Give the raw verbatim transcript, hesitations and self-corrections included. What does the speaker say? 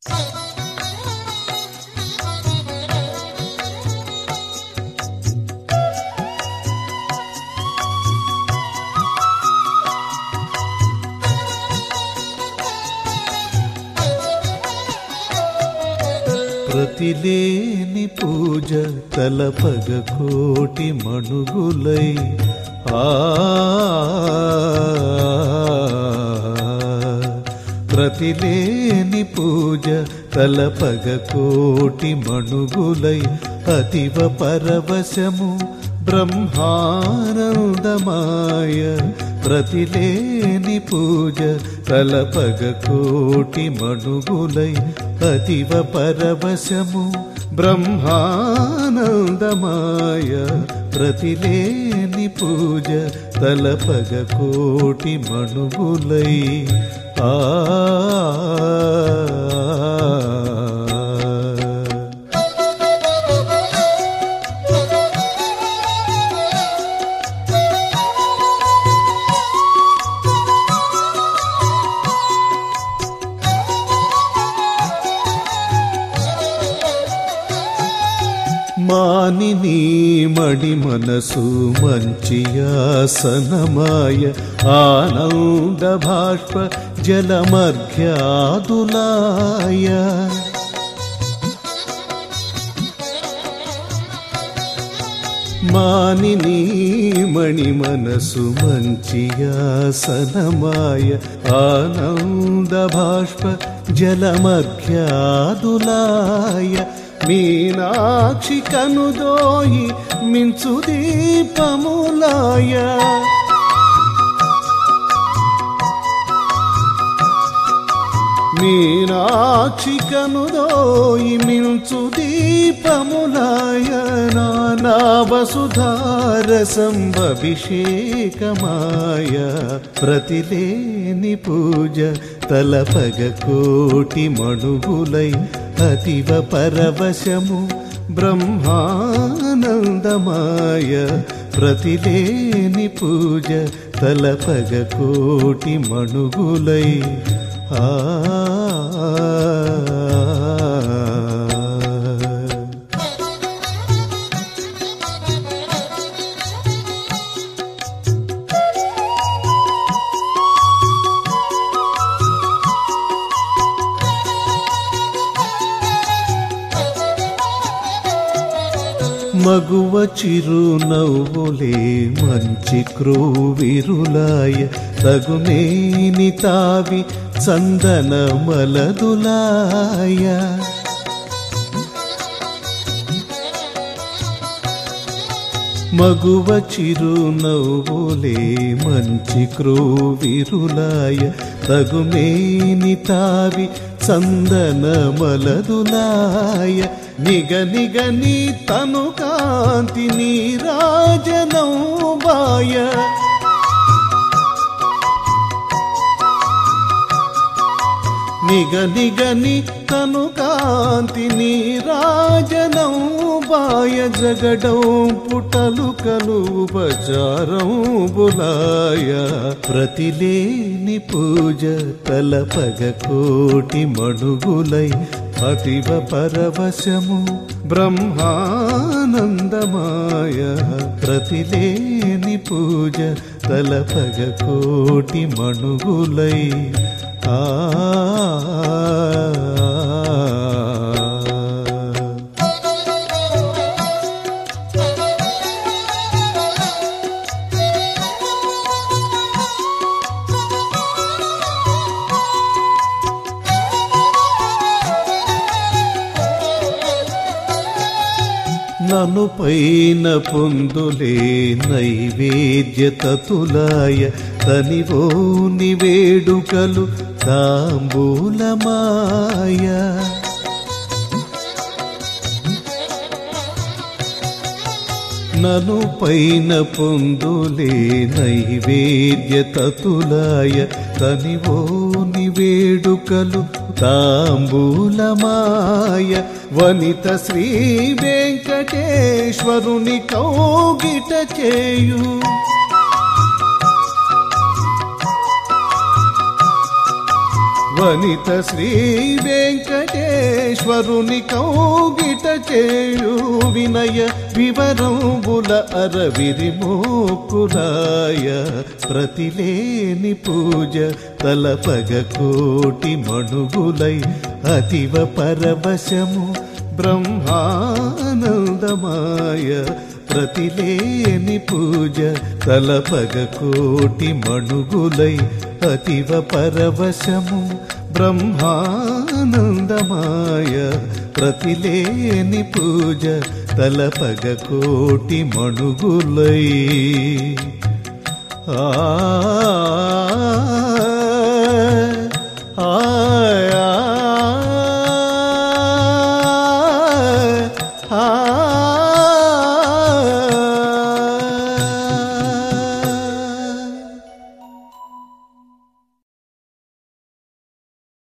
ప్రతిలేని పూజ తలపగ కోటి మణుగులై ఆ ప్రతిలేని పూజ తలపగ కోటి మణుగులై అతివ పరవశము బ్రహ్మానందమాయ ప్రతిలేని పూజ తలపగ కోటి మణుగులై అతివ పరవశము బ్రహ్మానందమాయ ప్రతిలేని పూజ తలపగ కోటి మణుగులై ఆ మానిని మణి మనసు మంచియాసనమాయ ఆనంద భాష్ప జలమర్ఘ్యాదులాయ మానిని మణి మనసు మంచియాసనమాయ ఆనంద భాష్ప జలమర్ఘ్యాదులాయ మీనాక్షి కనుదోయి మించు దీపములాయ మీనాక్షి కనుదోయి మించు దీపములాయ నానా వసుధార సంభవిషేకమాయ ప్రతిలేని పూజ తలపగ కోటి మణుగులై అతివ పరవశము బ్రహ్మానందమాయ ప్రతిలేని పూజ తలపగ కోటి మణుగులై ఆ మగువ చిరునవ్వులే మంచి క్రూవిరులాయ తగునేని తావి చందన మలదులాయ మగువ చిరునవ్వులే మంచి క్రూవిరులాయ తగునేని తావి చందన మలదులాయ నిగ నిగ నీ తను కాంతి నీరాజనౌబాయ నిగ నిగ నీ తను కాంతి నీరాజనౌబాయ జగడౌ పుటలు కలు ఉపచారం బులాయ ప్రతిలేని పూజ తలపగ కోటి మణుగులై అతివ పరవశము బ్రహ్మానందమాయ ప్రతిలేని పూజ తలపగ కోటి మణుగులై ఆ నను పైన పొందులే నైవేద్య తతులాయ తనివోని వేడుకలు తాంబూలమాయ నను పైన పొందులే నైవేద్య తతులాయ తనివోని వేడుకలు తాంబూలమాయ వనిత శ్రీ వెంకటేశ్వరుని కౌగిట చేయు వనిత శ్రీ వెంకటేశ్వరుని కౌగిట చేయు వినయ వివరంబుల అరవిరి మోకురాయ ప్రతిలేని పూజ తలపగ కోటి మణుగులై అతివ పరవశము బ్రహ్మానందమాయ ప్రతిలేని పూజ తలపగ కోటి మణుగులై అతివ పరవశము బ్రహ్మానందమాయ ప్రతిలేని పూజ తలపగ కోటి మణుగులై ఆ ఆ